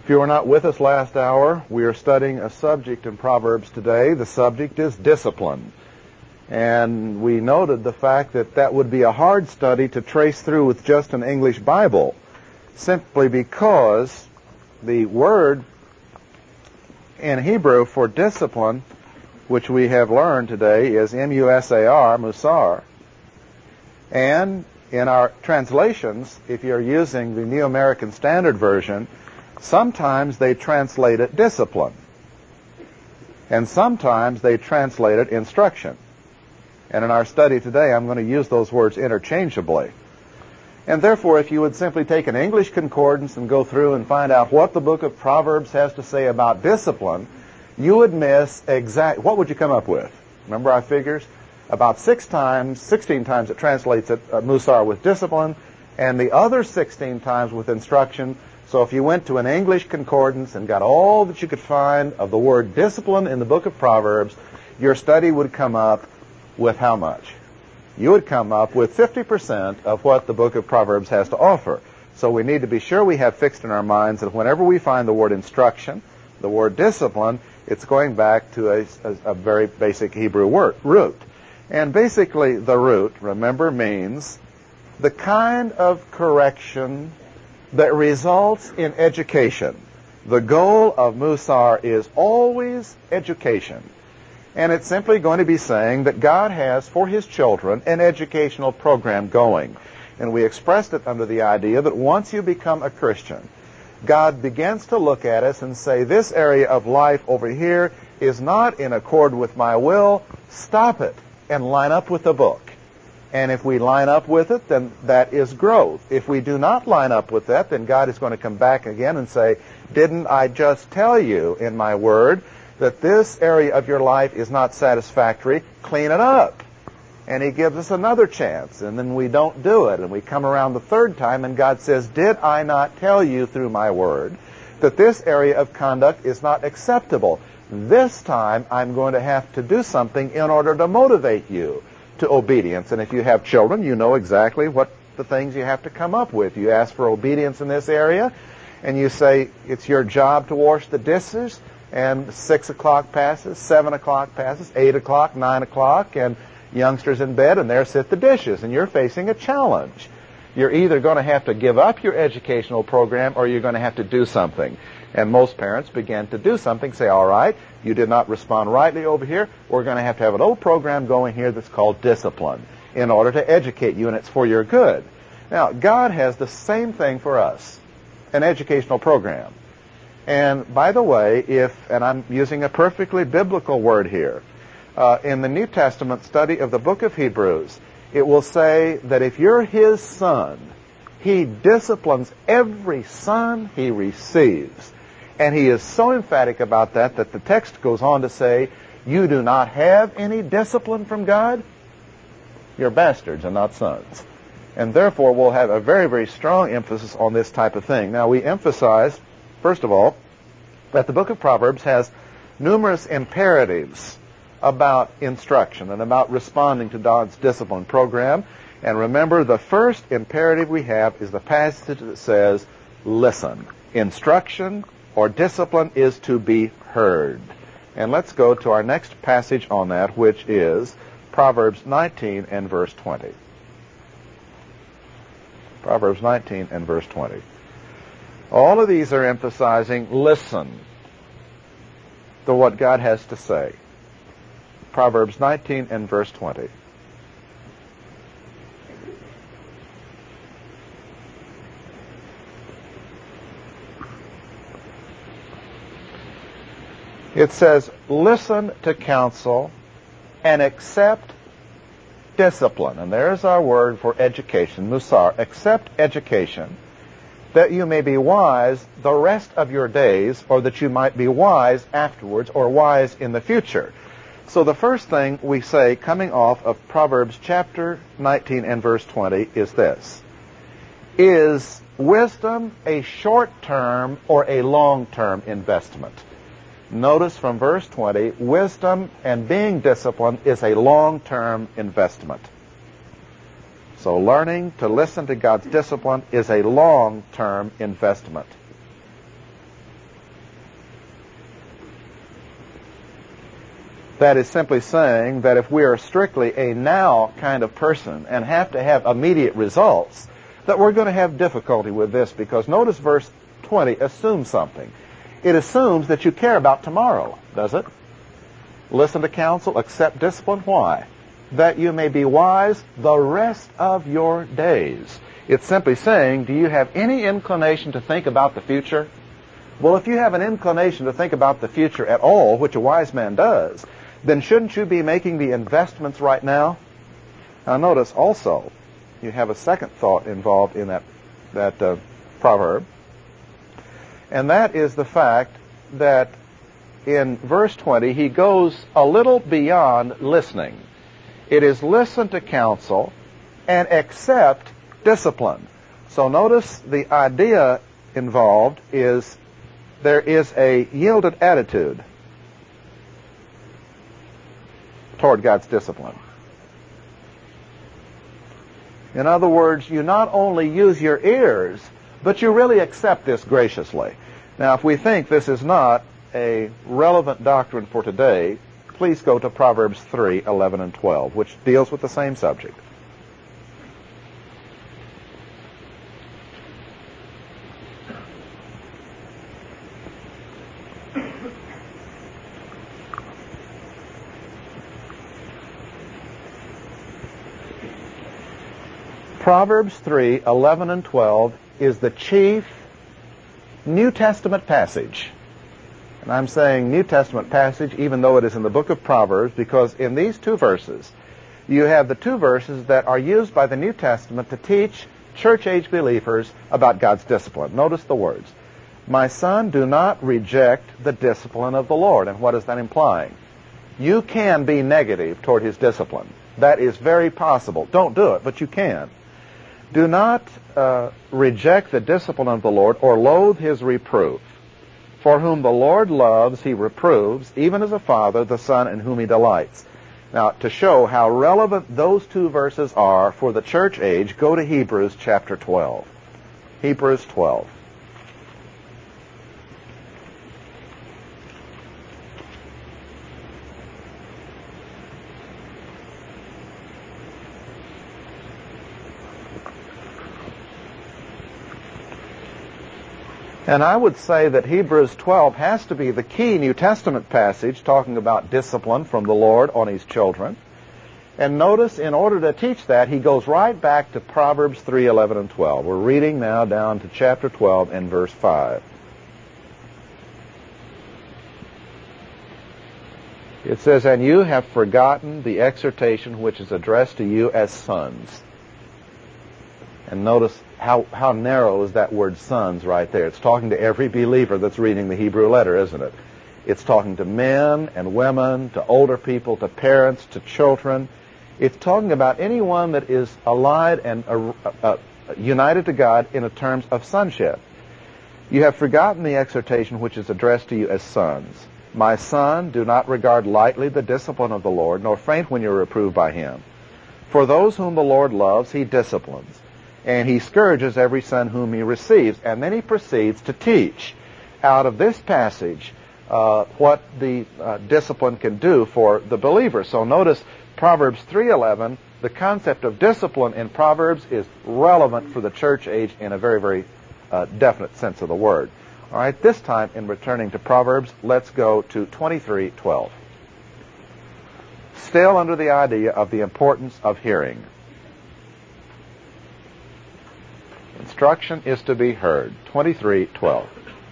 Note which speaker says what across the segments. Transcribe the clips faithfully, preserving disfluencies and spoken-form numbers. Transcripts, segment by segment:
Speaker 1: If you were not with us last hour, we are studying a subject in Proverbs today. The subject is discipline. And we noted the fact that that would be a hard study to trace through with just an English Bible, simply because the word in Hebrew for discipline, which we have learned today, is M U S A R, musar. And in our translations, if you're using the New American Standard Version, sometimes they translate it discipline. And sometimes they translate it instruction. And in our study today, I'm going to use those words interchangeably. And therefore, if you would simply take an English concordance and go through and find out what the book of Proverbs has to say about discipline, you would miss exact. What would you come up with? Remember our figures? About six times, sixteen times it translates it, uh, musar with discipline, and the other sixteen times with instruction. So if you went to an English concordance and got all that you could find of the word discipline in the book of Proverbs, your study would come up with how much? You would come up with fifty percent of what the book of Proverbs has to offer. So we need to be sure we have fixed in our minds that whenever we find the word instruction, the word discipline, it's going back to a, a, a very basic Hebrew word, root. And basically the root, remember, means the kind of correction that results in education. The goal of musar is always education. And it's simply going to be saying that God has for his children an educational program going. And we expressed it under the idea that once you become a Christian, God begins to look at us and say, this area of life over here is not in accord with my will. Stop it and line up with the book. And if we line up with it, then that is growth. If we do not line up with that, then God is going to come back again and say, didn't I just tell you in my word that this area of your life is not satisfactory? Clean it up. And he gives us another chance, and then we don't do it, and we come around the third time, and God says, did I not tell you through my word that this area of conduct is not acceptable? This time I'm going to have to do something in order to motivate you to obedience. And if you have children, you know exactly what the things you have to come up with. You ask for obedience in this area, and you say it's your job to wash the dishes, and six o'clock passes, seven o'clock passes, eight o'clock, nine o'clock, and youngsters in bed, and there sit the dishes, and you're facing a challenge. You're either going to have to give up your educational program or you're going to have to do something. And most parents begin to do something, say, all right, you did not respond rightly over here. We're going to have to have an old program going here that's called discipline in order to educate you, and it's for your good. Now, God has the same thing for us, an educational program. And by the way, if, and I'm using a perfectly biblical word here, uh, in the New Testament study of the book of Hebrews, it will say that if you're his son, he disciplines every son he receives. And he is so emphatic about that that the text goes on to say, you do not have any discipline from God, you're bastards and not sons. And therefore we'll have a very, very strong emphasis on this type of thing. Now we emphasize, first of all, that the book of Proverbs has numerous imperatives about instruction and about responding to God's discipline program. And remember, the first imperative we have is the passage that says, listen. Instruction or discipline is to be heard. And let's go to our next passage on that, which is Proverbs nineteen and verse twenty. Proverbs nineteen and verse twenty. All of these are emphasizing, listen to what God has to say. Proverbs nineteen and verse twenty. It says, listen to counsel and accept discipline. And there's our word for education, musar. Accept education, that you may be wise the rest of your days, or that you might be wise afterwards, or wise in the future. So the first thing we say coming off of Proverbs chapter nineteen and verse twenty is this. Is wisdom a short-term or a long-term investment? Notice from verse twenty, wisdom and being disciplined is a long-term investment. So learning to listen to God's discipline is a long-term investment. That is simply saying that if we are strictly a now kind of person and have to have immediate results, that we're going to have difficulty with this, because notice verse twenty assumes something. It assumes that you care about tomorrow, does it? Listen to counsel, accept discipline. Why? That you may be wise the rest of your days. It's simply saying, do you have any inclination to think about the future? Well, if you have an inclination to think about the future at all, which a wise man does, then shouldn't you be making the investments right now? Now notice also, you have a second thought involved in that, that uh, proverb, and that is the fact that in verse twenty, he goes a little beyond listening. It is listen to counsel and accept discipline. So notice the idea involved is there is a yielded attitude toward God's discipline. In other words, you not only use your ears, but you really accept this graciously. Now, if we think this is not a relevant doctrine for today, please go to Proverbs three, eleven, and twelve, which deals with the same subject. Proverbs three, eleven, and twelve is the chief New Testament passage. And I'm saying New Testament passage even though it is in the book of Proverbs, because in these two verses, you have the two verses that are used by the New Testament to teach church-age believers about God's discipline. Notice the words. My son, do not reject the discipline of the Lord. And what is that implying? You can be negative toward his discipline. That is very possible. Don't do it, but you can. Do not uh, reject the discipline of the Lord or loathe his reproof. For whom the Lord loves, he reproves, even as a father, the son in whom he delights. Now, to show how relevant those two verses are for the church age, go to Hebrews chapter twelve. Hebrews twelve. And I would say that Hebrews twelve has to be the key New Testament passage talking about discipline from the Lord on his children. And notice, in order to teach that, he goes right back to Proverbs three, eleven, and twelve. We're reading now down to chapter twelve and verse five. It says, and you have forgotten the exhortation which is addressed to you as sons. And notice how, how narrow is that word sons right there. It's talking to every believer that's reading the Hebrew letter, isn't it? It's talking to men and women, to older people, to parents, to children. It's talking about anyone that is allied and uh, uh, united to God in terms of sonship. You have forgotten the exhortation which is addressed to you as sons. My son, do not regard lightly the discipline of the Lord, nor faint when you are reproved by him. For those whom the Lord loves, he disciplines, and he scourges every son whom he receives. And then he proceeds to teach out of this passage uh, what the uh, discipline can do for the believer. So notice Proverbs three eleven, the concept of discipline in Proverbs is relevant for the church age in a very, very uh, definite sense of the word. All right, this time in returning to Proverbs, let's go to twenty-three twelve. Still under the idea of the importance of hearing. Instruction is to be heard. twenty-three twelve.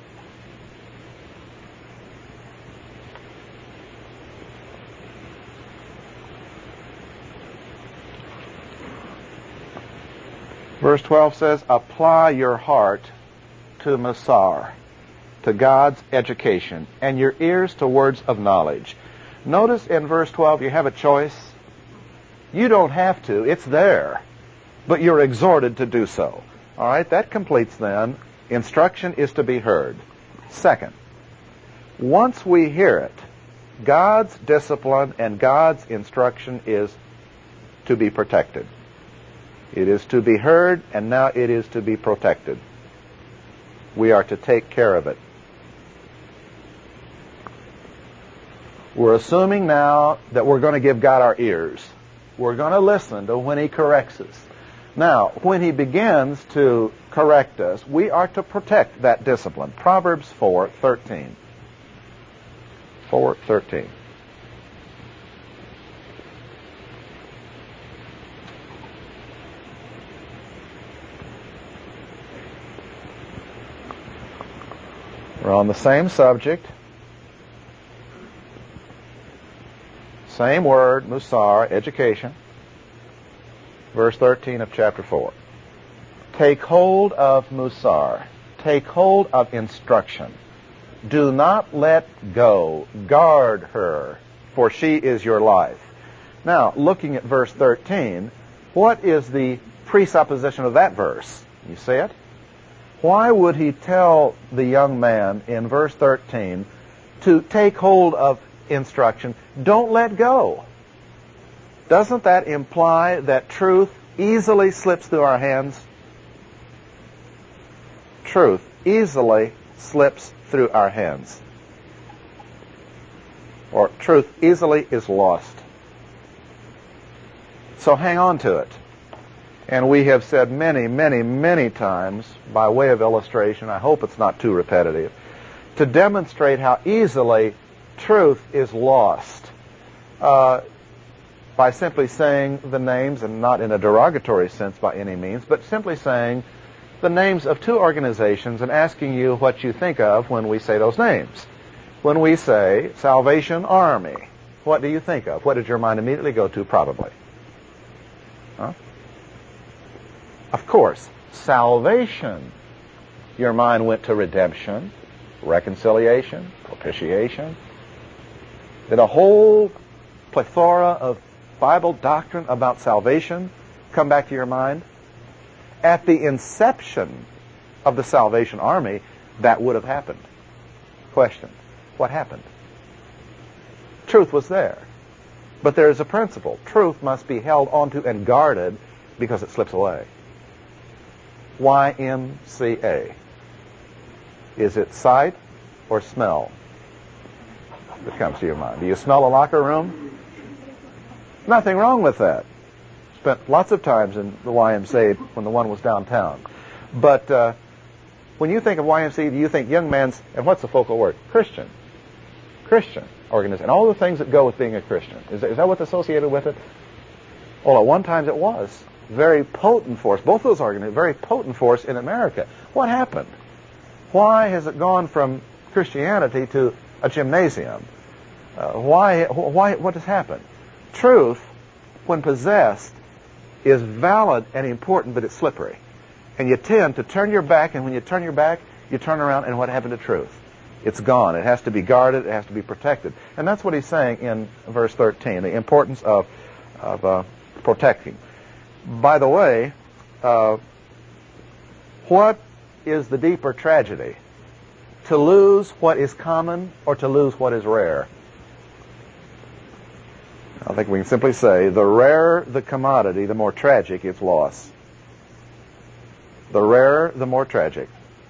Speaker 1: Verse twelve says, apply your heart to Masar, to God's education, and your ears to words of knowledge. Notice in verse twelve you have a choice. You don't have to. It's there. But you're exhorted to do so. All right, that completes then. Instruction is to be heard. Second, once we hear it, God's discipline and God's instruction is to be protected. It is to be heard, and now it is to be protected. We are to take care of it. We're assuming now that we're going to give God our ears. We're going to listen to when He corrects us. Now, when He begins to correct us, we are to protect that discipline. Proverbs four thirteen. four thirteen. We're on the same subject. Same word, musar, education. Verse thirteen of chapter four. Take hold of musar. Take hold of instruction. Do not let go. Guard her, for she is your life. Now, looking at verse thirteen, what is the presupposition of that verse? You see it? Why would he tell the young man in verse thirteen to take hold of instruction? Don't let go. Doesn't that imply that truth easily slips through our hands? Truth easily slips through our hands. Or truth easily is lost. So hang on to it. And we have said many, many, many times, by way of illustration, I hope it's not too repetitive, to demonstrate how easily truth is lost uh, by simply saying the names, and not in a derogatory sense by any means, but simply saying the names of two organizations and asking you what you think of when we say those names. When we say Salvation Army, what do you think of? What did your mind immediately go to, probably? Huh? Of course, salvation. Your mind went to redemption, reconciliation, propitiation. Did a whole plethora of Bible doctrine about salvation come back to your mind? At the inception of the Salvation Army, that would have happened. Question: what happened? Truth was there. But there is a principle. Truth must be held onto and guarded because it slips away. Y M C A. Is it sight or smell that comes to your mind? Do you smell a locker room? Nothing wrong with that. Spent lots of times in the Y M C A when the one was downtown. But uh, when you think of Y M C A, do you think young man's, and what's the focal word? Christian. Christian organization. And all the things that go with being a Christian. Is that, is that what's associated with it? Well, at one time it was. Very potent force. Both of those organizations, very potent force in America. What happened? Why has it gone from Christianity to a gymnasium? Uh, why, why, what has happened? Truth, when possessed, is valid and important, but it's slippery. And you tend to turn your back, and when you turn your back, you turn around, and what happened to truth? It's gone. It has to be guarded. It has to be protected. And that's what he's saying in verse thirteen, the importance of, of uh, protecting. By the way, uh, what is the deeper tragedy? To lose what is common or to lose what is rare? I think we can simply say, the rarer the commodity, the more tragic its loss. The rarer, the more tragic.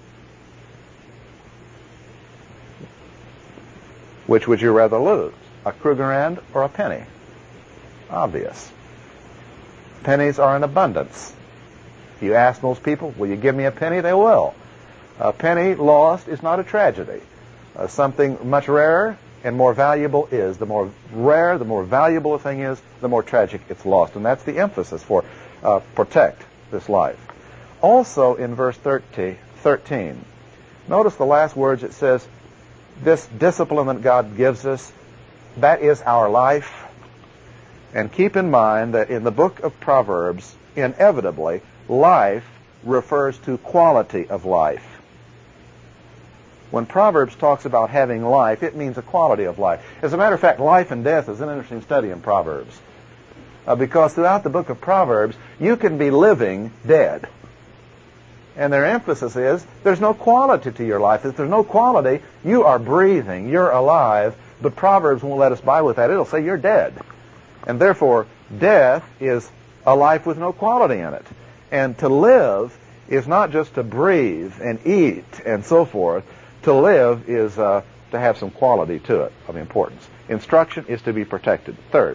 Speaker 1: Which would you rather lose? A Krugerrand or a penny? Obvious. Pennies are in abundance. If you ask most people, will you give me a penny? They will. A penny lost is not a tragedy. Uh, something much rarer and more valuable is. The more rare, the more valuable a thing is, the more tragic it's lost. And that's the emphasis for uh, protect this life. Also in verse thirteen, notice the last words. It says, this discipline that God gives us, that is our life. And keep in mind that in the book of Proverbs, inevitably, life refers to quality of life. When Proverbs talks about having life, it means a quality of life. As a matter of fact, life and death is an interesting study in Proverbs. Uh, because throughout the book of Proverbs, you can be living dead. And their emphasis is, there's no quality to your life. If there's no quality, you are breathing, you're alive, but Proverbs won't let us by with that. It'll say you're dead. And therefore, death is a life with no quality in it. And to live is not just to breathe and eat and so forth. To live is uh, to have some quality to it of importance. Instruction is to be protected. Third,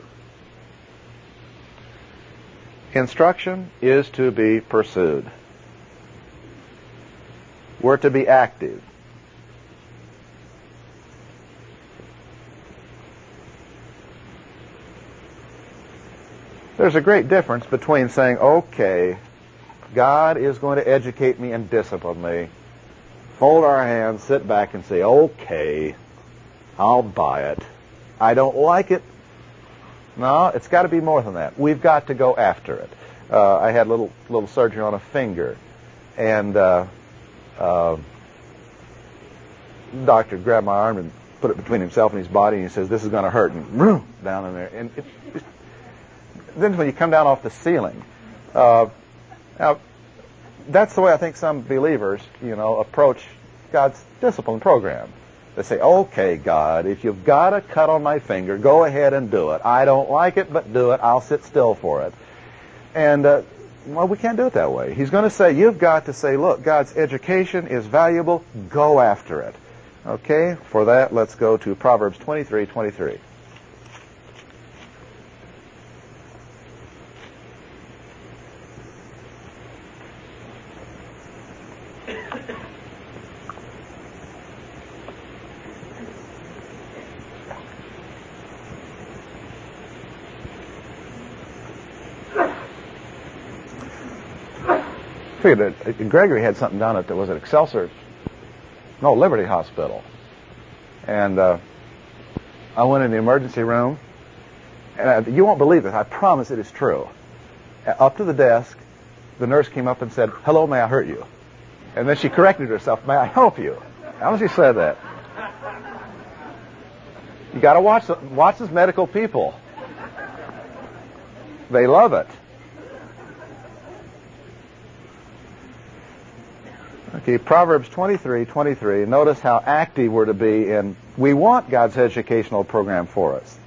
Speaker 1: instruction is to be pursued. We're to be active. There's a great difference between saying, okay, God is going to educate me and discipline me. Fold our hands, sit back and say, okay, I'll buy it. I don't like it. No, it's got to be more than that. We've got to go after it. Uh, I had a little, little surgery on a finger, and uh, uh, the doctor grabbed my arm and put it between himself and his body, and he says, this is going to hurt, and vroom, down in there. And it, it, then when you come down off the ceiling, uh, now, that's the way I think some believers, you know, approach God's discipline program. They say, okay, God, if you've got a cut on my finger, go ahead and do it. I don't like it, but do it. I'll sit still for it. And, uh, well, we can't do it that way. He's going to say, you've got to say, look, God's education is valuable. Go after it. Okay? For that, let's go to Proverbs twenty-three twenty-three. Figured that Gregory had something down at, was it Excelsior? No, Liberty Hospital. And uh, I went in the emergency room, and I, you won't believe it, I promise it is true. Up to the desk, the nurse came up and said, hello, may I hurt you? And then she corrected herself, may I help you? How she said that? You got to watch, watch these medical people. They love it. Okay, Proverbs twenty-three twenty-three. Notice how active we're to be in. We want God's educational program for us.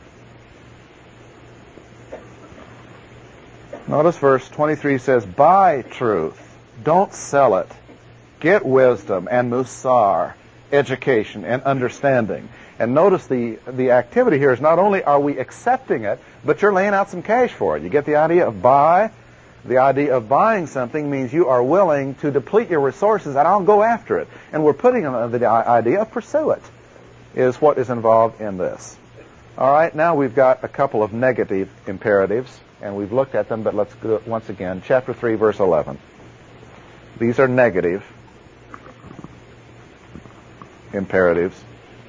Speaker 1: Notice verse twenty-three says, buy truth. Don't sell it. Get wisdom and musar, education and understanding. And notice the, the activity here is not only are we accepting it, but you're laying out some cash for it. You get the idea of buy? The idea of buying something means you are willing to deplete your resources, and I'll go after it. And we're putting on the idea of pursue it, is what is involved in this. All right, now we've got a couple of negative imperatives, and we've looked at them, but let's go once again. Chapter three, verse eleven. These are negative imperatives.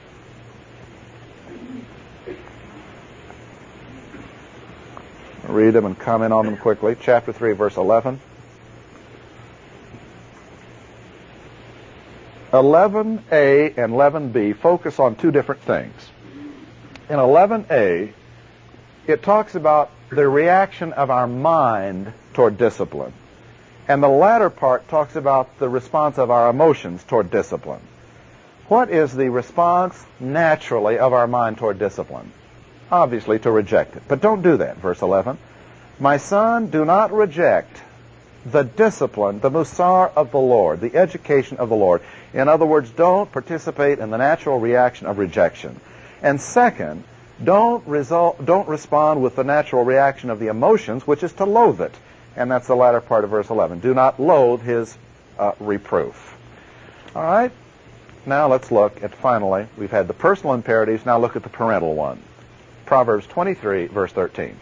Speaker 1: Read them and comment on them quickly. Chapter three, verse eleven. eleven A and eleven B focus on two different things. In eleven A, it talks about the reaction of our mind toward discipline. And the latter part talks about the response of our emotions toward discipline. What is the response naturally of our mind toward discipline? Obviously, to reject it. But don't do that, verse eleven. My son, do not reject the discipline, the musar of the Lord, the education of the Lord. In other words, don't participate in the natural reaction of rejection. And second, don't result, don't respond with the natural reaction of the emotions, which is to loathe it. And that's the latter part of verse eleven. Do not loathe his uh, reproof. All right? Now let's look at, finally, we've had the personal imperatives. Now look at the parental one. Proverbs twenty-three, verse thirteen.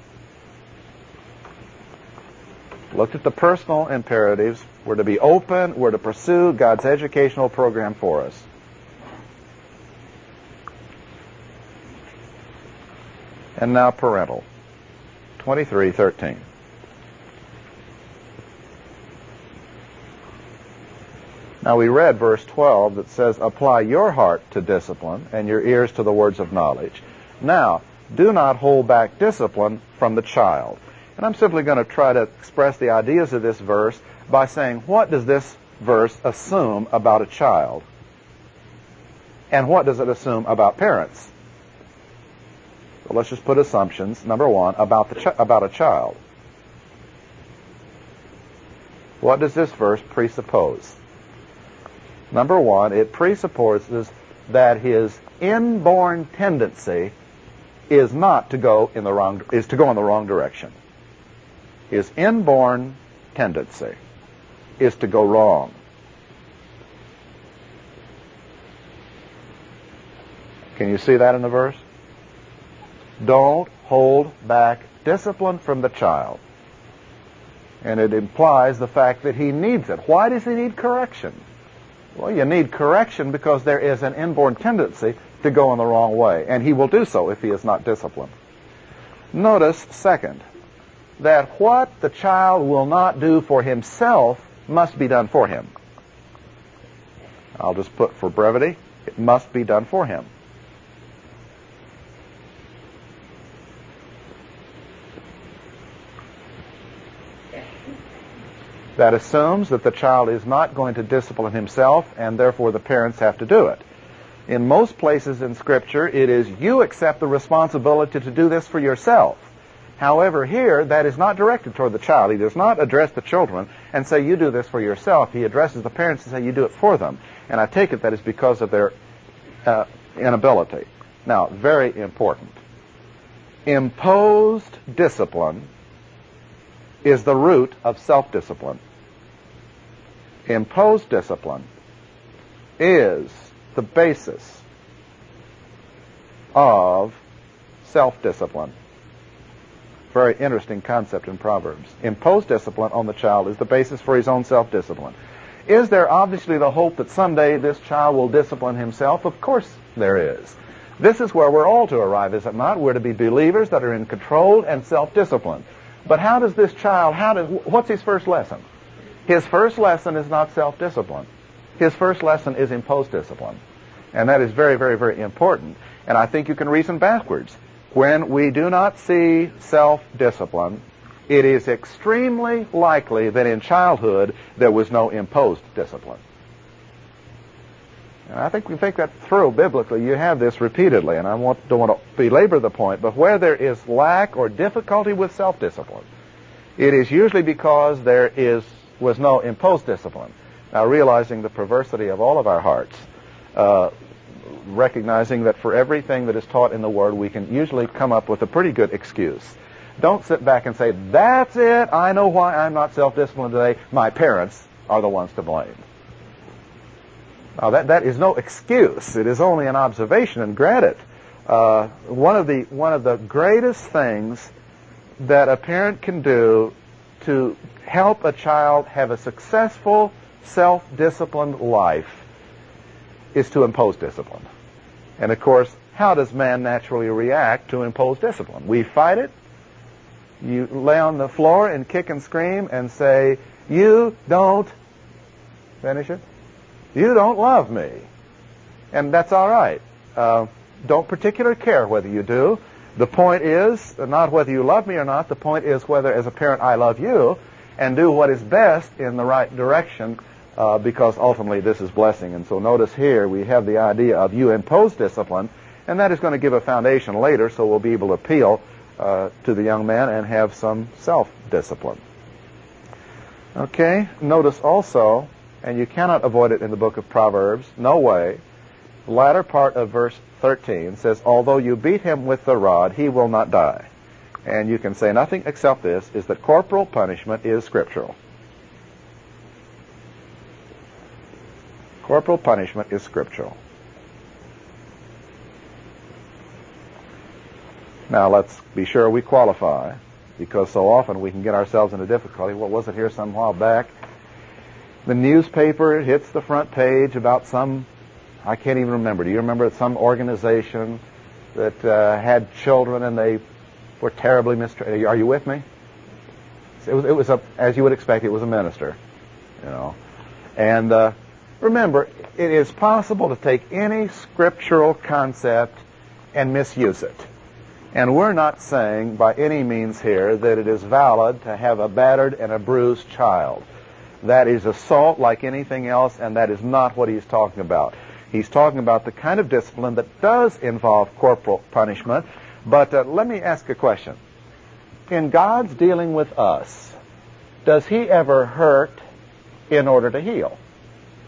Speaker 1: Looked at the personal imperatives. We're to be open. We're to pursue God's educational program for us. And now parental. twenty-three thirteen. Now we read verse twelve that says, apply your heart to discipline and your ears to the words of knowledge. Now, do not hold back discipline from the child. And I'm simply going to try to express the ideas of this verse by saying, what does this verse assume about a child? And what does it assume about parents? So let's just put assumptions. Number one, about the ch- about a child. What does this verse presuppose? Number one, it presupposes that his inborn tendency is not to go in the wrong is to go in the wrong direction. His inborn tendency is to go wrong. Can you see that in the verse? Don't hold back discipline from the child. And it implies the fact that he needs it. Why does he need correction? Well, you need correction because there is an inborn tendency to go in the wrong way, and he will do so if he is not disciplined. Notice, second, that what the child will not do for himself must be done for him. I'll just put for brevity, it must be done for him. That assumes that the child is not going to discipline himself, and therefore the parents have to do it. In most places in Scripture, it is you accept the responsibility to do this for yourself. However, here, that is not directed toward the child. He does not address the children and say, you do this for yourself. He addresses the parents and say, you do it for them. And I take it that is because of their uh, inability. Now, very important. Imposed discipline is the root of self-discipline. Imposed discipline is the basis of self-discipline. Very interesting concept in Proverbs. Imposed discipline on the child is the basis for his own self-discipline. Is there obviously the hope that someday this child will discipline himself? Of course there is. This is where we're all to arrive, is it not? We're to be believers that are in control and self-discipline. But how does this child, how does, what's his first lesson? His first lesson is not self-discipline. His first lesson is imposed discipline. And that is very, very, very important. And I think you can reason backwards. When we do not see self-discipline, it is extremely likely that in childhood there was no imposed discipline. And I think we think that through biblically. You have this repeatedly, and I want, don't want to belabor the point, but where there is lack or difficulty with self-discipline, it is usually because there is was no imposed discipline. Now, realizing the perversity of all of our hearts, uh, recognizing that for everything that is taught in the Word, we can usually come up with a pretty good excuse. Don't sit back and say, that's it, I know why I'm not self-disciplined today, my parents are the ones to blame. Now, that, that is no excuse. It is only an observation, and granted, uh, one of the one of the greatest things that a parent can do to help a child have a successful, self-disciplined life is to impose discipline. And of course, how does man naturally react to imposed discipline? We fight it. You lay on the floor and kick and scream and say, you don't, finish it, you don't love me. And that's all right. Uh, don't particularly care whether you do. The point is not whether you love me or not. The point is whether, as a parent, I love you and do what is best in the right direction, uh, because ultimately this is blessing. And so notice here we have the idea of you impose discipline, and that is going to give a foundation later, so we'll be able to appeal uh, to the young man and have some self-discipline. Okay, notice also, and you cannot avoid it in the book of Proverbs, no way, the latter part of verse thirteen says, although you beat him with the rod, he will not die. And you can say nothing except this, is that corporal punishment is scriptural. Corporal punishment is scriptural. Now let's be sure we qualify, because so often we can get ourselves into difficulty. What was it here some while back? The newspaper hits the front page about some, I can't even remember. Do you remember some organization that uh, had children and they were terribly mistreated? Are you with me? It was, it was a, as you would expect, it was a minister, you know. And uh, remember, it is possible to take any scriptural concept and misuse it. And we're not saying by any means here that it is valid to have a battered and a bruised child. That is assault like anything else, and that is not what he's talking about. He's talking about the kind of discipline that does involve corporal punishment. But uh, let me ask a question. In God's dealing with us, does he ever hurt in order to heal?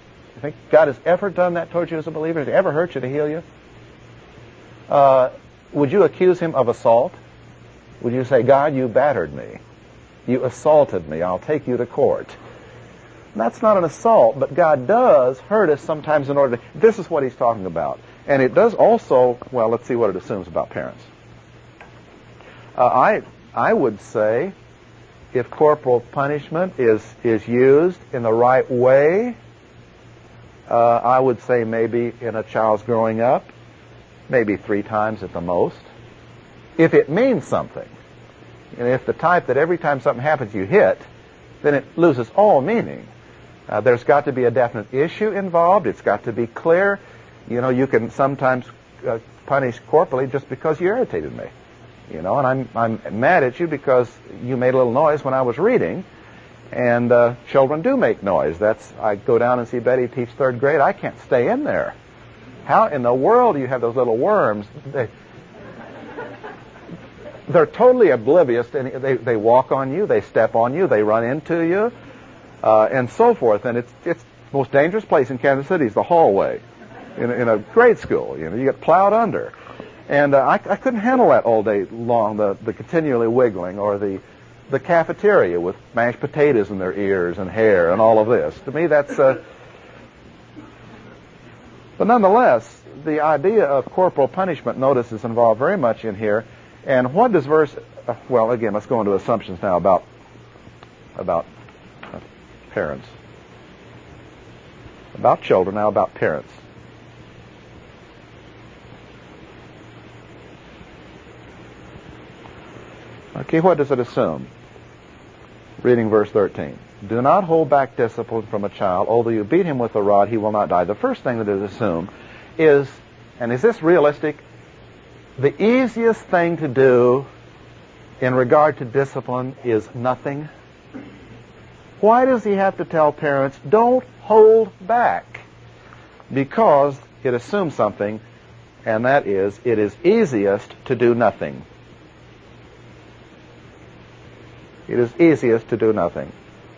Speaker 1: think God has ever done that towards you as a believer? Has He ever hurt you to heal you? Uh, would you accuse Him of assault? Would you say, God, you battered me. You assaulted me. I'll take you to court. That's not an assault, but God does hurt us sometimes in order to... This is what He's talking about. And it does also... Well, let's see what it assumes about parents. Uh, I I would say if corporal punishment is, is used in the right way, uh, I would say maybe in a child's growing up, maybe three times at the most. If it means something, and if the type that every time something happens you hit, then it loses all meaning. Uh, there's got to be a definite issue involved. It's got to be clear. You know, you can sometimes uh, punish corporally just because you irritated me. You know, and I'm I'm mad at you because you made a little noise when I was reading. And uh, children do make noise. That's I go down and see Betty teach third grade. I can't stay in there. How in the world do you have those little worms? They, they're totally oblivious. To any, they they walk on you. They step on you. They run into you, uh, and so forth. And it's it's the most dangerous place in Kansas City is the hallway, in in a grade school. You know, you get plowed under. And uh, I, I couldn't handle that all day long, the, the continually wiggling, or the the cafeteria with mashed potatoes in their ears and hair and all of this. To me, that's... Uh... But nonetheless, the idea of corporal punishment, notice, is involved very much in here. And what does verse... Uh, well, again, let's go into assumptions now about, about uh, parents. About children, now about parents. Okay, what does it assume? Reading verse thirteen. Do not hold back discipline from a child. Although you beat him with a rod, he will not die. The first thing that it assumes is, and is this realistic? The easiest thing to do in regard to discipline is nothing. Why does he have to tell parents, don't hold back? Because it assumes something, and that is, it is easiest to do nothing. It is easiest to do nothing.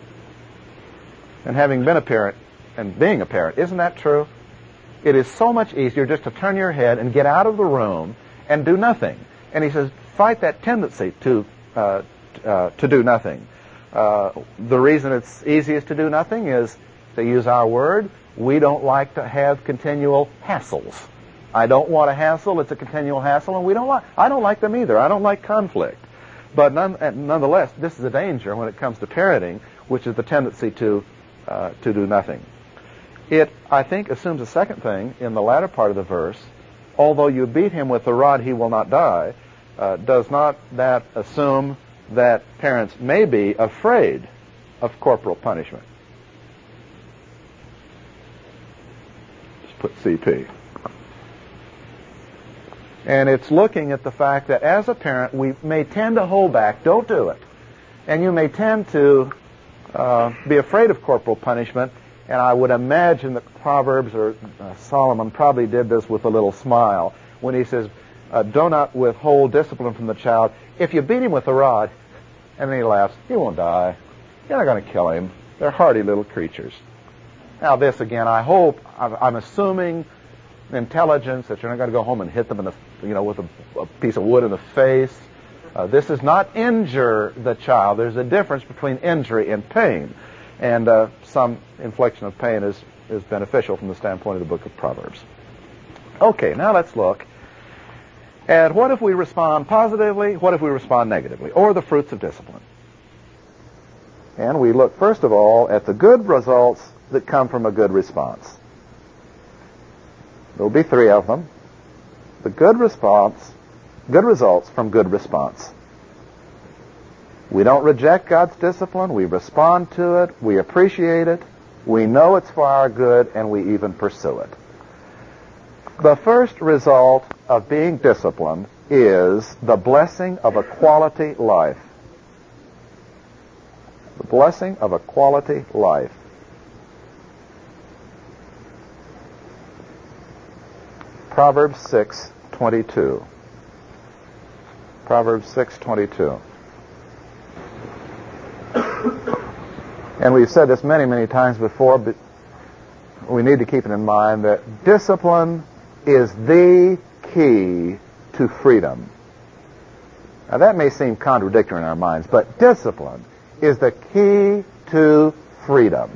Speaker 1: And having been a parent, and being a parent, isn't that true? It is so much easier just to turn your head and get out of the room and do nothing. And he says, fight that tendency to uh, uh, to do nothing. Uh, the reason it's easiest to do nothing is, to use our word, we don't like to have continual hassles. I don't want a hassle. It's a continual hassle, and we don't like. I don't like them either. I don't like conflict. But none, nonetheless, this is a danger when it comes to parenting, which is the tendency to uh, to do nothing. It, I think, assumes a second thing in the latter part of the verse. Although you beat him with the rod, he will not die. Uh, does not that assume that parents may be afraid of corporal punishment? Just put C P. And it's looking at the fact that as a parent, we may tend to hold back, don't do it. And you may tend to uh, be afraid of corporal punishment. And I would imagine that Proverbs, or uh, Solomon probably did this with a little smile when he says, uh, do not withhold discipline from the child. If you beat him with a rod, and then he laughs, he won't die. You're not going to kill him. They're hardy little creatures. Now this again, I hope, I'm, I'm assuming intelligence, that you're not going to go home and hit them in the, you know, with a, a piece of wood in the face. Uh, this is not injure the child. There's a difference between injury and pain. And uh, some infliction of pain is, is beneficial from the standpoint of the book of Proverbs. Okay, now let's look at what if we respond positively, what if we respond negatively, or the fruits of discipline. And we look, first of all, at the good results that come from a good response. There will be three of them. The good response, good results from good response. We don't reject God's discipline. We respond to it. We appreciate it. We know it's for our good, and we even pursue it. The first result of being disciplined is the blessing of a quality life. The blessing of a quality life. Proverbs six twenty-two. Proverbs six twenty-two. And we've said this many, many times before, but we need to keep it in mind that discipline is the key to freedom. Now that may seem contradictory in our minds, but discipline is the key to freedom.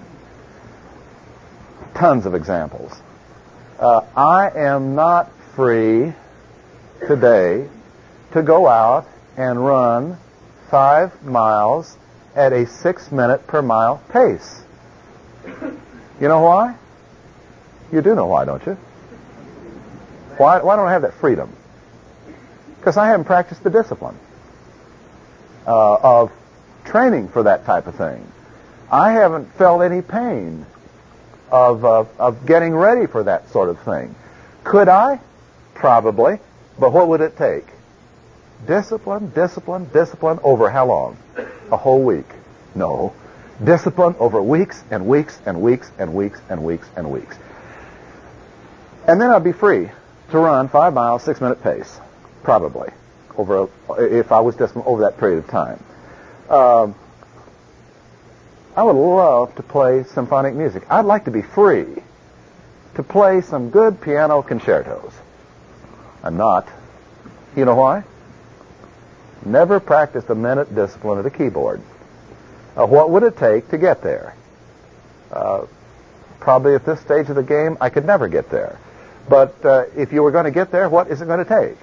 Speaker 1: Tons of examples. Uh, I am not free today to go out and run five miles at a six minute per mile pace. You know why? You do know why, don't you? Why, why don't I have that freedom? Because I haven't practiced the discipline uh, of training for that type of thing. I haven't felt any pain of uh, of getting ready for that sort of thing. Could I? Probably. But what would it take? Discipline, discipline, discipline over how long? A whole week? No. Discipline over weeks and weeks and weeks and weeks and weeks and weeks. And then I'd be free to run five miles, six minute pace. Probably. Over a, if I was disciplined over that period of time. Um, I would love to play symphonic music. I'd like to be free to play some good piano concertos. I'm not. You know why? Never practiced a minute discipline at a keyboard. Uh, what would it take to get there? Uh, probably at this stage of the game, I could never get there. But uh, if you were going to get there, what is it going to take?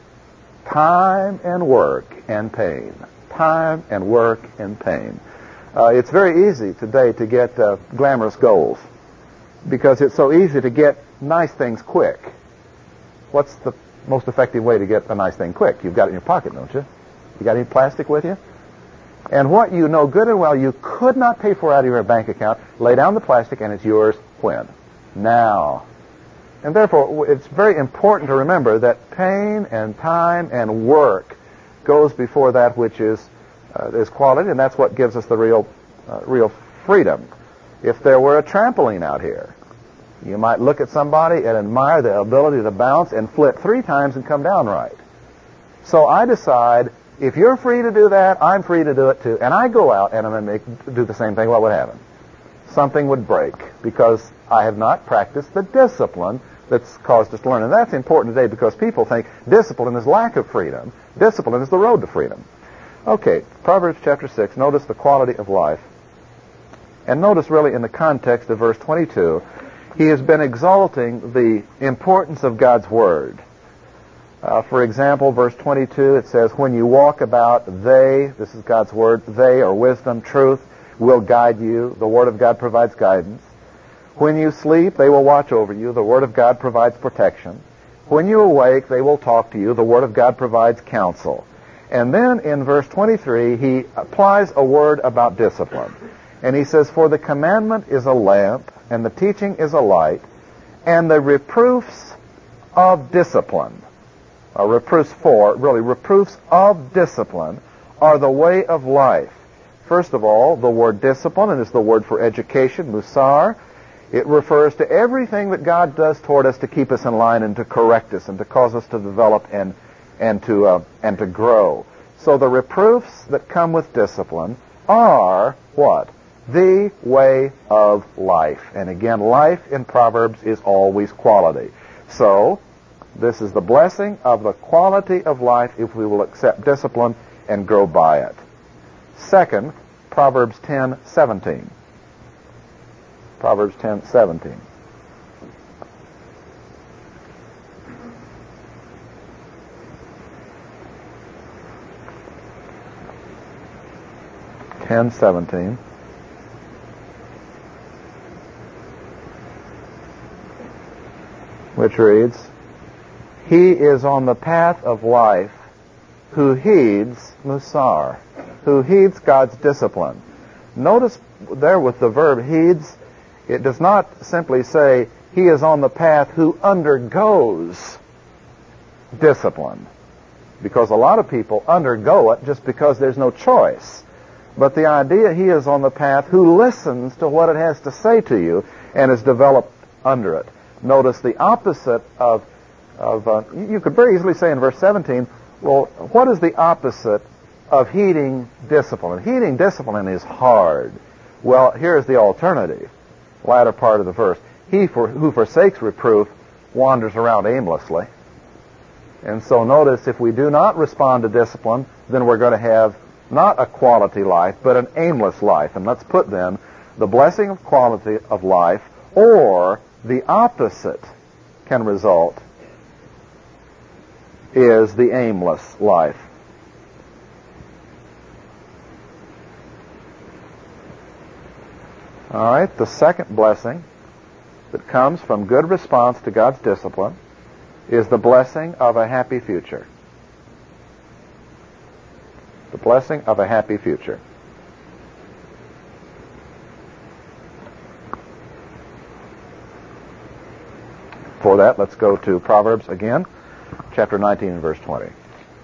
Speaker 1: Time and work and pain. Time and work and pain. Uh, it's very easy today to get uh, glamorous goals because it's so easy to get nice things quick. What's the most effective way to get a nice thing quick? You've got it in your pocket, don't you? You got any plastic with you? And what you know good and well you could not pay for out of your bank account, lay down the plastic and it's yours when? Now. And therefore, it's very important to remember that pain and time and work goes before that which is uh, is quality, and that's what gives us the real uh, real freedom. If there were a trampoline out here, you might look at somebody and admire the ability to bounce and flip three times and come down right. So I decide, if you're free to do that, I'm free to do it too. And I go out and I'm going to make, do the same thing. What would happen? Something would break because I have not practiced the discipline that's caused us to learn. And that's important today because people think discipline is lack of freedom. Discipline is the road to freedom. Okay, Proverbs chapter six, notice the quality of life. And notice really in the context of verse twenty-two, he has been exalting the importance of God's Word. Uh, for example, verse twenty-two, it says, when you walk about, they, this is God's Word, they, or wisdom, truth, will guide you. The Word of God provides guidance. When you sleep, they will watch over you. The Word of God provides protection. When you awake, they will talk to you. The Word of God provides counsel. And then in verse twenty-three, he applies a word about discipline. And he says, for the commandment is a lamp, and the teaching is a light, and the reproofs of discipline, or reproofs for, really, reproofs of discipline are the way of life. First of all, the word discipline is the word for education, musar. It refers to everything that God does toward us to keep us in line and to correct us and to cause us to develop and and to uh, and to grow. So the reproofs that come with discipline are what? The way of life. And again, life in Proverbs is always quality. So this is the blessing of the quality of life if we will accept discipline and grow by it. Second, Proverbs ten seventeen. Proverbs ten seventeen. ten seventeen. Which reads, he is on the path of life who heeds musar, who heeds God's discipline. Notice there with the verb heeds, it does not simply say he is on the path who undergoes discipline, because a lot of people undergo it just because there's no choice. But the idea, he is on the path who listens to what it has to say to you and is developed under it. Notice the opposite of, of uh, you could very easily say in verse seventeen, well, what is the opposite of heeding discipline? Heeding discipline is hard. Well, here's the alternative, latter part of the verse. he for, who forsakes reproof wanders around aimlessly. And so notice, if we do not respond to discipline, then we're going to have not a quality life, but an aimless life. And let's put then the blessing of quality of life, or the opposite can result, is the aimless life. All right, the second blessing that comes from good response to God's discipline is the blessing of a happy future. The blessing of a happy future. For that, let's go to Proverbs again, chapter nineteen and verse twenty.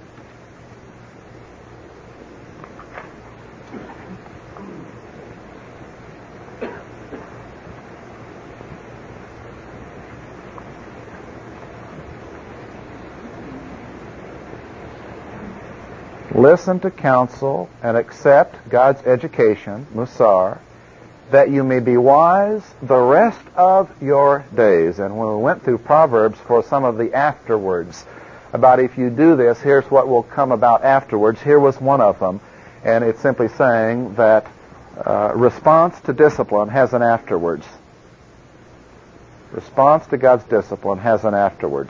Speaker 1: Listen to counsel and accept God's education, Musar, that you may be wise the rest of your days. And when we went through Proverbs for some of the afterwards, about if you do this, here's what will come about afterwards, here was one of them. And it's simply saying that uh, response to discipline has an afterwards. Response to God's discipline has an afterwards.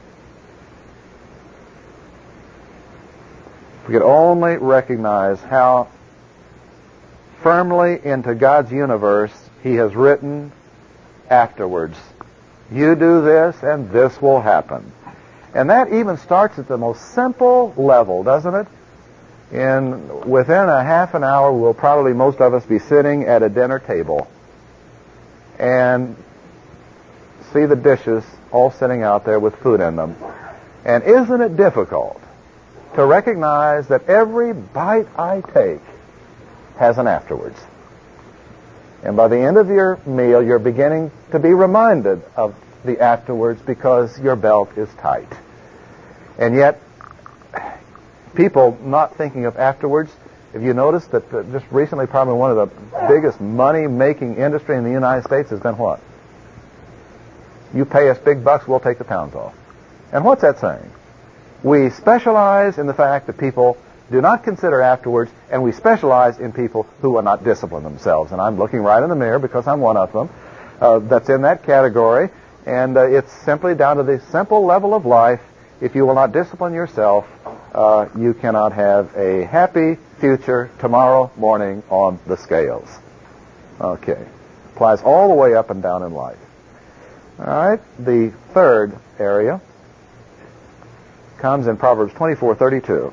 Speaker 1: We could only recognize how firmly into God's universe He has written afterwards. You do this and this will happen. And that even starts at the most simple level, doesn't it? In within a half an hour, we'll probably, most of us, be sitting at a dinner table and see the dishes all sitting out there with food in them. And isn't it difficult to recognize that every bite I take has an afterwards? And by the end of your meal, you're beginning to be reminded of the afterwards because your belt is tight. And yet, people not thinking of afterwards, have you noticed that uh, just recently probably one of the biggest money-making industry in the United States has been what? You pay us big bucks, we'll take the pounds off. And what's that saying? We specialize in the fact that people do not consider afterwards, and we specialize in people who will not discipline themselves. And I'm looking right in the mirror because I'm one of them uh, that's in that category. And uh, it's simply down to the simple level of life. If you will not discipline yourself, uh, you cannot have a happy future tomorrow morning on the scales. Okay. Applies all the way up and down in life. All right. The third area comes in Proverbs twenty-four thirty-two.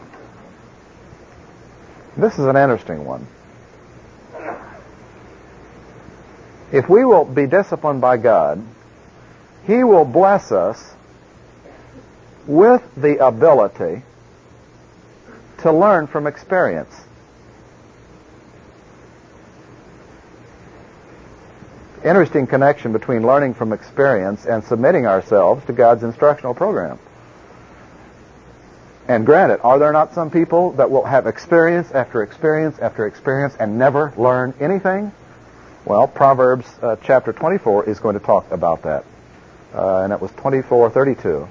Speaker 1: This is an interesting one. If we will be disciplined by God, He will bless us with the ability to learn from experience. Interesting connection between learning from experience and submitting ourselves to God's instructional program. And granted, are there not some people that will have experience after experience after experience and never learn anything? Well, Proverbs uh, chapter twenty-four is going to talk about that. Uh, and it was twenty-four thirty-two.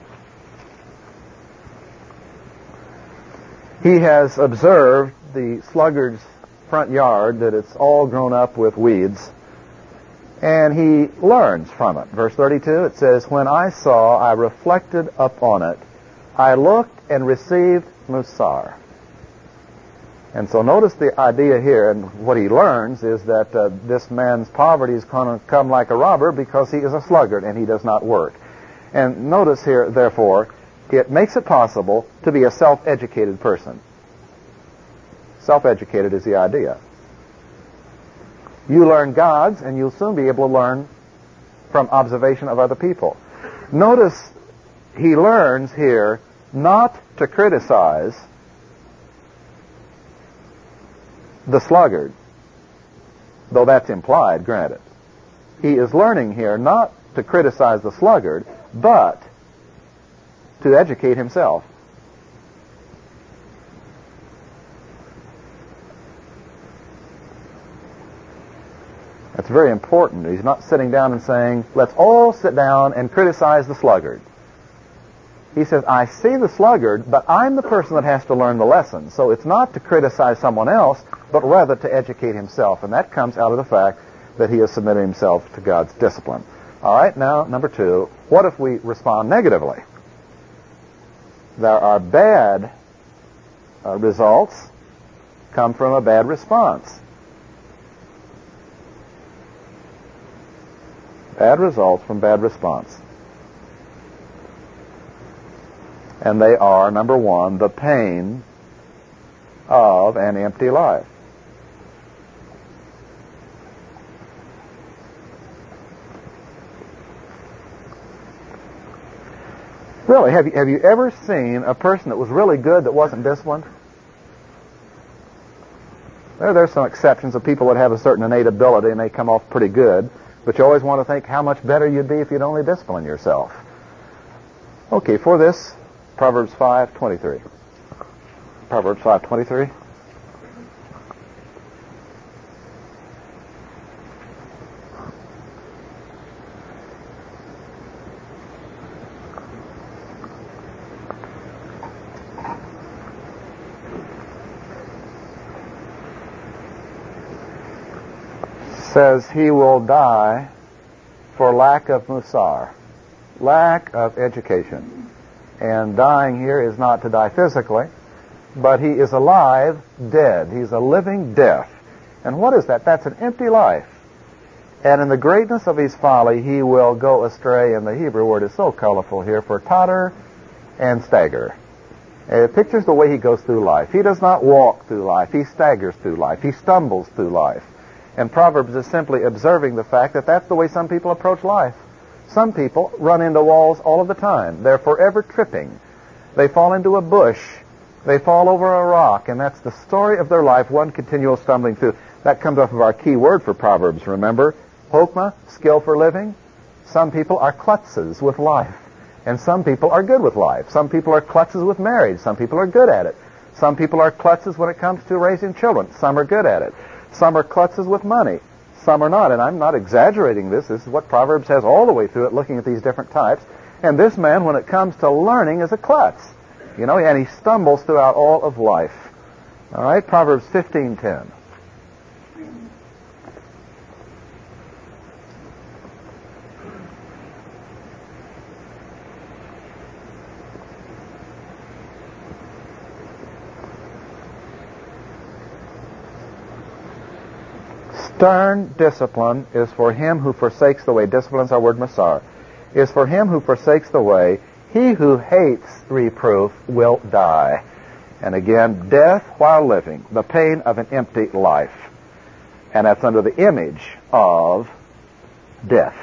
Speaker 1: He has observed the sluggard's front yard, that it's all grown up with weeds, and he learns from it. Verse thirty-two, it says, "When I saw, I reflected upon it. I looked and received Musar." And so notice the idea here, and what he learns is that uh, this man's poverty is going to come like a robber because he is a sluggard and he does not work. And notice here, therefore, it makes it possible to be a self-educated person. Self-educated is the idea. You learn God's, and you'll soon be able to learn from observation of other people. Notice he learns here not to criticize the sluggard, though that's implied, granted. He is learning here not to criticize the sluggard, but to educate himself. It's very important. He's not sitting down and saying, let's all sit down and criticize the sluggard. He says, I see the sluggard, but I'm the person that has to learn the lesson. So it's not to criticize someone else, but rather to educate himself. And that comes out of the fact that he has submitted himself to God's discipline. All right, now, number two, what if we respond negatively? There are bad uh, results come from a bad response. Bad results from bad response. And they are, number one, the pain of an empty life. Really, have you, have you ever seen a person that was really good that wasn't disciplined? There, there's some exceptions of people that have a certain innate ability and they come off pretty good, but you always want to think how much better you'd be if you'd only discipline yourself. Okay, for this, Proverbs five twenty-three. Proverbs five twenty-three. Says he will die for lack of musar, lack of education. And dying here is not to die physically, but he is alive, dead. He's a living death. And what is that? That's an empty life. And in the greatness of his folly, he will go astray, and the Hebrew word is so colorful here, for totter and stagger. It pictures the way he goes through life. He does not walk through life. He staggers through life. He stumbles through life. And Proverbs is simply observing the fact that that's the way some people approach life. Some people run into walls all of the time. They're forever tripping. They fall into a bush. They fall over a rock. And that's the story of their life, one continual stumbling through. That comes off of our key word for Proverbs, remember? Hokmah, skill for living. Some people are klutzes with life. And some people are good with life. Some people are klutzes with marriage. Some people are good at it. Some people are klutzes when it comes to raising children. Some are good at it. Some are klutzes with money. Some are not. And I'm not exaggerating this. This is what Proverbs has all the way through it, looking at these different types. And this man, when it comes to learning, is a klutz. You know, and he stumbles throughout all of life. All right, Proverbs fifteen ten. Stern discipline is for him who forsakes the way. Discipline is our word masar. Is for him who forsakes the way. He who hates reproof will die. And again, death while living, the pain of an empty life. And that's under the image of death.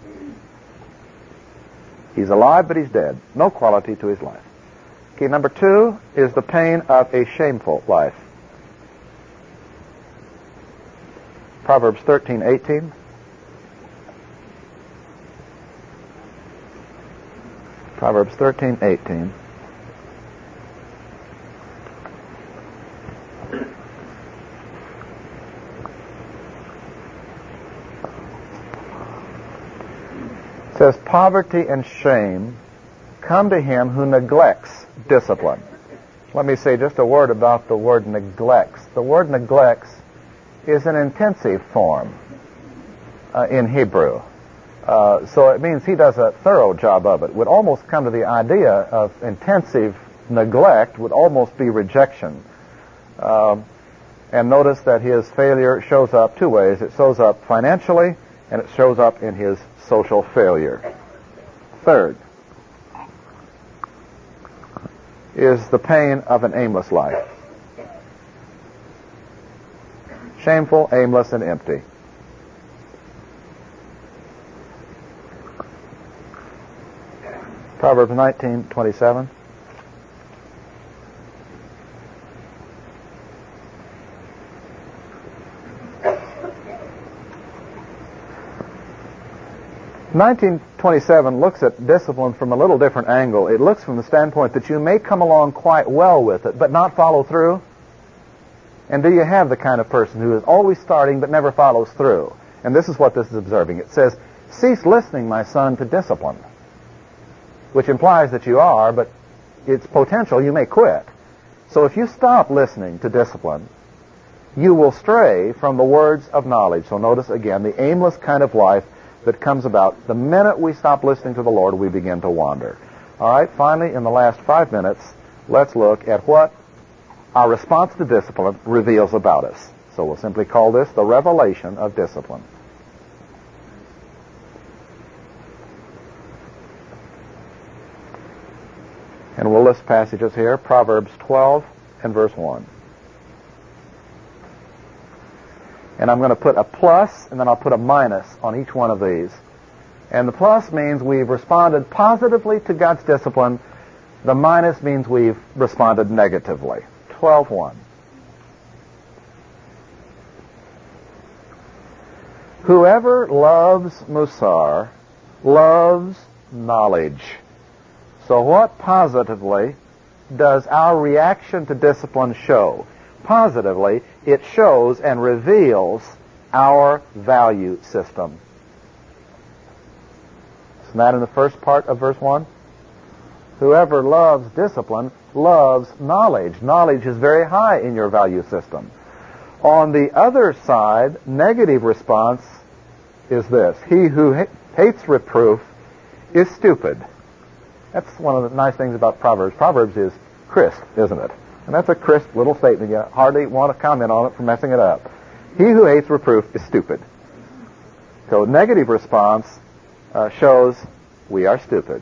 Speaker 1: He's alive, but he's dead. No quality to his life. Okay, number two is the pain of a shameful life. Proverbs thirteen eighteen. Proverbs thirteen eighteen. It says, poverty and shame come to him who neglects discipline. Let me say just a word about the word neglects. The word neglects is an intensive form uh, in Hebrew. Uh, so it means he does a thorough job of it. Would almost come to the idea of intensive neglect would almost be rejection. Um, and notice that his failure shows up two ways. It shows up financially, and it shows up in his social failure. Third is the pain of an aimless life. Shameful, aimless, and empty. Proverbs nineteen twenty-seven. nineteen twenty-seven looks at discipline from a little different angle. It looks from the standpoint that you may come along quite well with it, but not follow through. And do you have the kind of person who is always starting but never follows through? And this is what this is observing. It says, cease listening, my son, to discipline, which implies that you are, but it's potential you may quit. So if you stop listening to discipline, you will stray from the words of knowledge. So notice again the aimless kind of life that comes about. The minute we stop listening to the Lord, we begin to wander. All right, finally, in the last five minutes, let's look at what our response to discipline reveals about us. So we'll simply call this the revelation of discipline. And we'll list passages here, Proverbs twelve and verse one. And I'm going to put a plus, and then I'll put a minus on each one of these. And the plus means we've responded positively to God's discipline. The minus means we've responded negatively. twelve one. Whoever loves Musar loves knowledge. So what positively does our reaction to discipline show? Positively, it shows and reveals our value system. Isn't that in the first part of verse one? Whoever loves discipline loves knowledge. Knowledge is very high in your value system. On the other side, negative response is this. He who ha- hates reproof is stupid. That's one of the nice things about Proverbs. Proverbs is crisp, isn't it? And that's a crisp little statement. You hardly want to comment on it for messing it up. He who hates reproof is stupid. So negative response uh, shows we are stupid.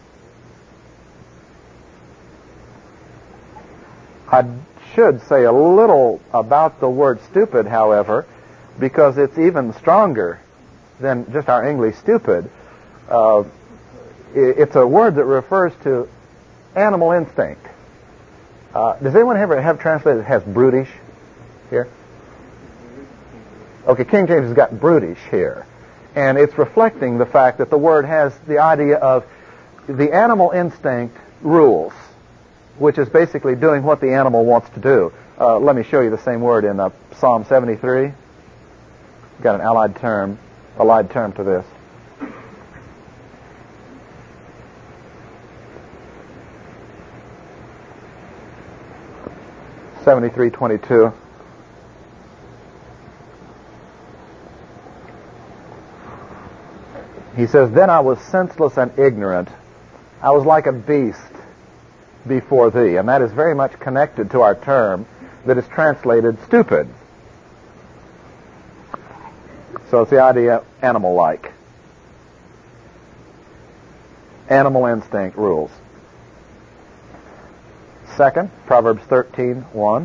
Speaker 1: I should say a little about the word stupid, however, because it's even stronger than just our English stupid. Uh, it's a word that refers to animal instinct. Uh, does anyone ever have translated that has brutish here? Okay, King James has got brutish here. And it's reflecting the fact that the word has the idea of the animal instinct rules, which is basically doing what the animal wants to do. Uh, let me show you the same word in uh, Psalm seventy-three. Got an allied term, allied term to this. seventy-three twenty-two. He says, then I was senseless and ignorant. I was like a beast before thee. And that is very much connected to our term that is translated stupid. So it's the idea animal-like. Animal instinct rules. Second, Proverbs thirteen one.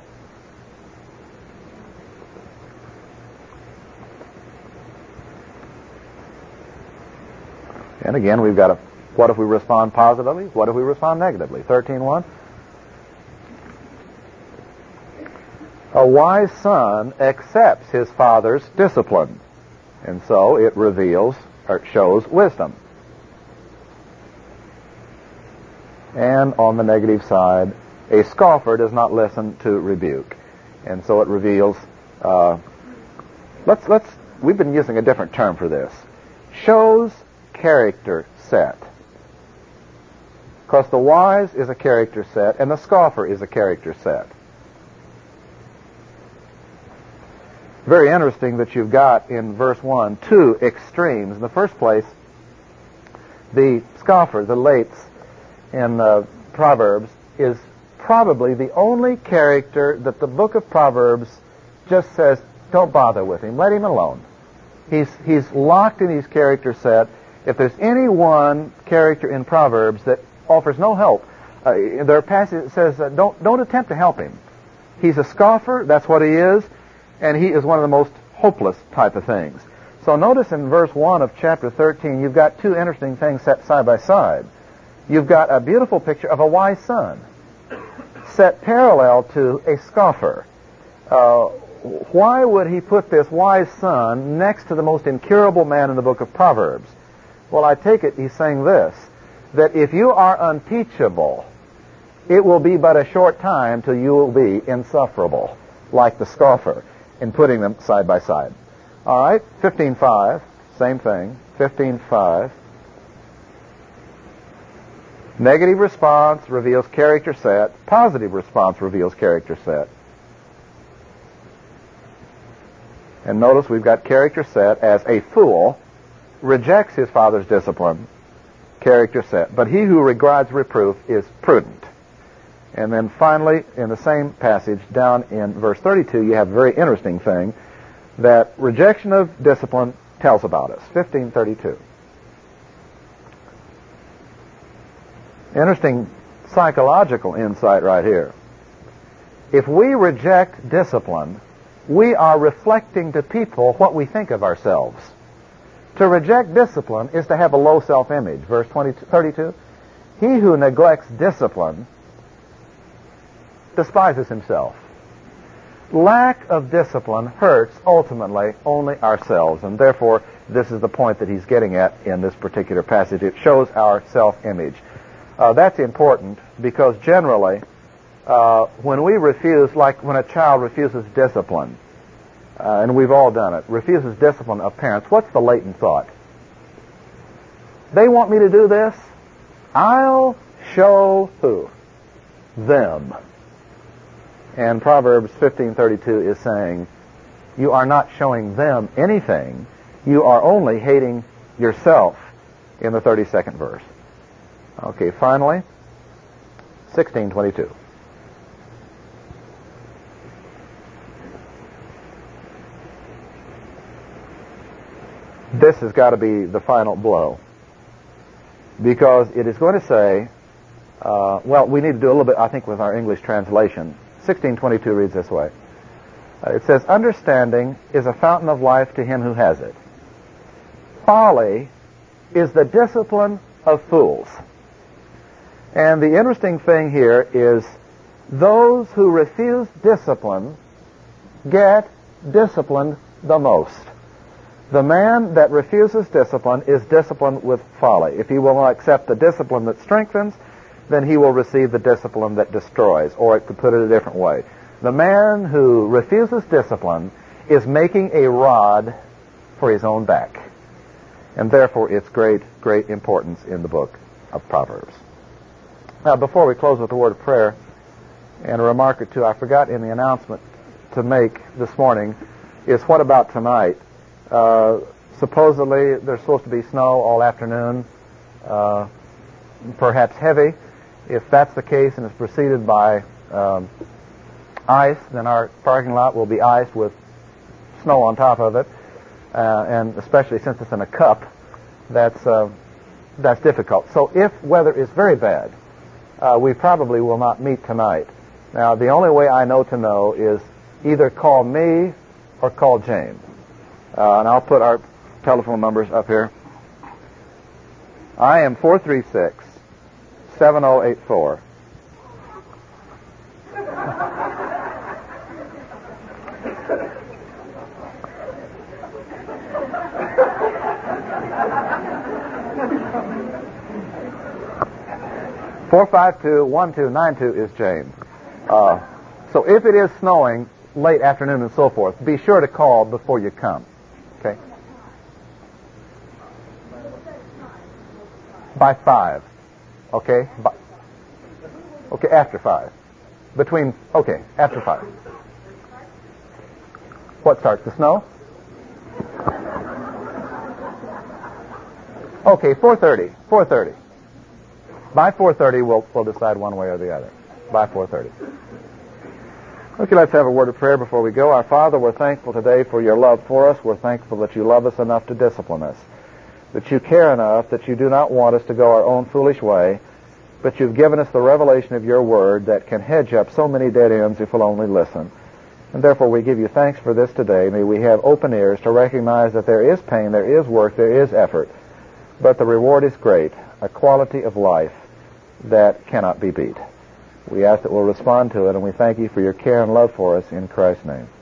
Speaker 1: And again, we've got a, what if we respond positively? What if we respond negatively? thirteen one. A wise son accepts his father's discipline, and so it reveals or shows wisdom. And on the negative side, a scoffer does not listen to rebuke, and so it reveals. Uh, let's let's. We've been using a different term for this. Shows character set. Because the wise is a character set, and the scoffer is a character set. Very interesting that you've got in verse one two extremes. In the first place, the scoffer, the lates in uh, Proverbs, is probably the only character that the book of Proverbs just says, don't bother with him, let him alone. He's he's locked in his character set. If there's any one character in Proverbs that offers no help, uh, there are passages that says, uh, don't don't attempt to help him. He's a scoffer, that's what he is, and he is one of the most hopeless type of things. So notice in verse one of chapter thirteen, you've got two interesting things set side by side. You've got a beautiful picture of a wise son set parallel to a scoffer. Uh, why would he put this wise son next to the most incurable man in the book of Proverbs? Well, I take it he's saying this, that if you are unteachable, it will be but a short time till you will be insufferable, like the scoffer, in putting them side by side. All right, fifteen five, same thing, fifteen five. Negative response reveals character set. Positive response reveals character set. And notice we've got character set as a fool rejects his father's discipline, character set. But he who regards reproof is prudent. And then finally, in the same passage, down in verse thirty-two, you have a very interesting thing that rejection of discipline tells about us. fifteen thirty-two. Interesting psychological insight right here. If we reject discipline, we are reflecting to people what we think of ourselves. To reject discipline is to have a low self-image. Verse thirty-two. He who neglects discipline despises himself. Lack of discipline hurts ultimately only ourselves, and therefore this is the point that he's getting at in this particular passage. It shows our self-image. Uh, that's important because generally uh, when we refuse, like when a child refuses discipline, uh, and we've all done it, refuses discipline of parents, what's the latent thought? They want me to do this? I'll show who? Them. And Proverbs fifteen thirty-two is saying, you are not showing them anything. You are only hating yourself in the thirty-second verse. Okay, finally, sixteen twenty-two. This has got to be the final blow, because it is going to say, uh, well, we need to do a little bit, I think, with our English translation. sixteen twenty-two reads this way. Uh, it says, understanding is a fountain of life to him who has it. Folly is the discipline of fools. And the interesting thing here is those who refuse discipline get disciplined the most. The man that refuses discipline is disciplined with folly. If he will not accept the discipline that strengthens, then he will receive the discipline that destroys. Or it could put it a different way. The man who refuses discipline is making a rod for his own back. And therefore it's great, great importance in the book of Proverbs. Now, before we close with a word of prayer, and a remark or two I forgot in the announcement to make this morning, is what about tonight? Uh, supposedly there's supposed to be snow all afternoon, uh, perhaps heavy. If that's the case and it's preceded by um, ice, then our parking lot will be iced with snow on top of it, uh, and especially since it's in a cup, that's uh, that's difficult. So if weather is very bad, uh, we probably will not meet tonight. Now, the only way I know to know is either call me or call James. Uh, and I'll put our telephone numbers up here. I am four three six, seven oh eight four. four five two, one two nine two is James. Uh, so if it is snowing late afternoon and so forth, be sure to call before you come. Okay? By five. Okay? By, okay, after five. Between, okay, after five. What starts? The snow? Okay, four thirty. four thirty. By four thirty, we'll, we'll decide one way or the other. By four thirty. Okay, let's have a word of prayer before we go. Our Father, we're thankful today for your love for us. We're thankful that you love us enough to discipline us, that you care enough, that you do not want us to go our own foolish way, but you've given us the revelation of your word that can hedge up so many dead ends if we'll only listen. And therefore we give you thanks for this today. May we have open ears to recognize that there is pain, there is work, there is effort, but the reward is great, a quality of life that cannot be beat. We ask that we'll respond to it, and we thank you for your care and love for us in Christ's name.